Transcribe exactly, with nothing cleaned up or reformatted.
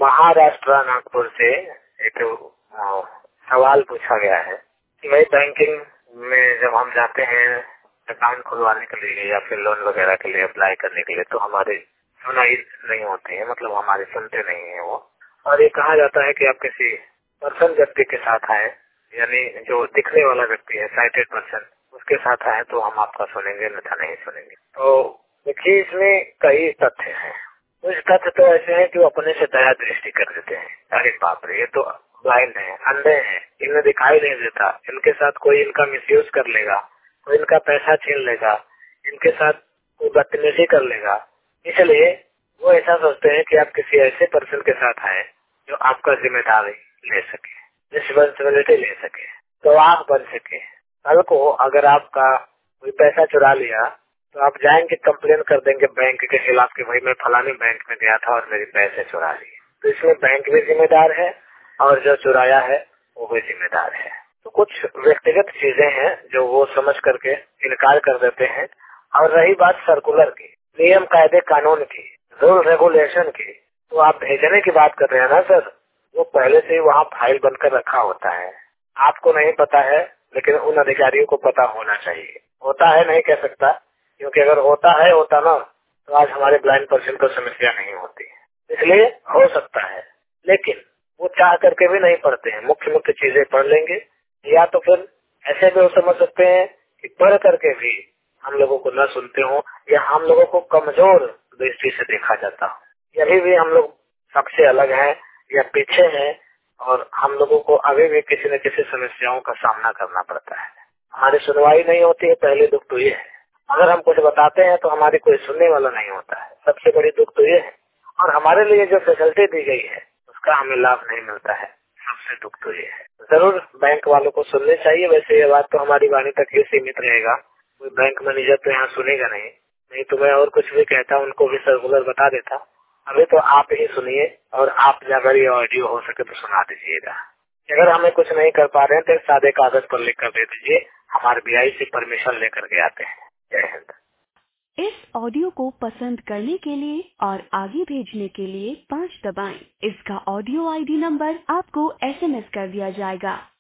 महाराष्ट्र नागपुर से एक अ, सवाल पूछा गया है कि भाई बैंकिंग में जब हम जाते हैं अकाउंट खुलवाने के लिए या फिर लोन वगैरह के लिए अप्लाई करने के लिए तो हमारी सुनाई नहीं होती है, मतलब हमारे सुनते नहीं है वो। और ये कहा जाता है कि आप किसी पर्सन व्यक्ति के साथ आए, यानी जो दिखने वाला व्यक्ति है, साइटेड पर्सन, उसके साथ आए तो हम आपका सुनेंगे, अन्यथा नहीं सुनेंगे। तो देखिए, इसमें कई तथ्य हैं। कुछ तथ्य तो ऐसे हैं कि वो अपने से दया दृष्टि कर देते हैं, अरे बाप रे, ये तो ब्लाइंड है, अंधे हैं, इन्हें दिखाई नहीं देता, इनके साथ कोई इनका मिसयूज कर लेगा, कोई इनका पैसा छीन लेगा, इनके साथ कोई बदतमीजी कर लेगा। इसलिए वो ऐसा सोचते हैं कि आप किसी ऐसे पर्सन के साथ आए जो आपका जिम्मेदारी ले सके, रिस्पॉन्सिबिलिटी ले सके, गवाह बन सके। कल को अगर आपका कोई पैसा चुरा लिया तो आप जाएंगे, कंप्लेन कर देंगे बैंक के खिलाफ कि भाई मैं फलानी बैंक में गया था और मेरे पैसे चुरा लिए। तो इसमें बैंक भी जिम्मेदार है और जो चुराया है वो भी जिम्मेदार है। तो कुछ व्यक्तिगत चीजें हैं जो वो समझ करके इनकार कर देते हैं। और रही बात सर्कुलर की, नियम कायदे कानून की, रूल रेगुलेशन की, तो आप भेजने की बात कर रहे हैं ना सर, वो पहले से ही वहाँ फाइल बनकर रखा होता है। आपको नहीं पता है, लेकिन उन अधिकारियों को पता होना चाहिए। होता है नहीं कह सकता, क्योंकि अगर होता है होता ना तो आज हमारे ब्लाइंड पर्सन को समस्या नहीं होती। इसलिए हो सकता है, लेकिन वो चाह करके भी नहीं पढ़ते हैं। मुख्य मुख्य चीजें पढ़ लेंगे, या तो फिर ऐसे भी वो समझ सकते हैं कि पढ़ करके भी हम लोगों को न सुनते हो, या हम लोगों को कमजोर दृष्टि से देखा जाता हो। यही भी हम लोग सबसे अलग हैं या पीछे हैं, और हम लोगों को अभी भी किसी न किसी समस्याओं का सामना करना पड़ता है। हमारी सुनवाई नहीं होती है, पहले दुख तो ये है। अगर हम कुछ बताते हैं तो हमारी कोई सुनने वाला नहीं होता है, सबसे बड़ी दुख तो ये है। और हमारे लिए जो फैसिलिटी दी गई है उसका हमें लाभ नहीं मिलता है, सबसे दुख तो ये है। जरूर बैंक वालों को सुननी चाहिए। वैसे ये बात तो हमारी वाणी तक ही सीमित रहेगा, कोई बैंक मैनेजर तो यहाँ सुनेगा नहीं। नहीं तो मैं और कुछ भी कहता, उनको भी सर्कुलर बता देता। अभी तो आप ही सुनिए, और आप अगर ये ऑडियो हो सके तो सुना दीजिएगा। अगर हमें कुछ नहीं कर पा रहे हैं तो एक सादे कागज पर लिख कर दे दीजिए, हमारे बीआई से परमिशन लेकर के आते हैं। जय हिंद। इस ऑडियो को पसंद करने के लिए और आगे भेजने के लिए पाँच दबाएं। इसका ऑडियो आईडी नंबर आपको एसएमएस कर दिया जाएगा।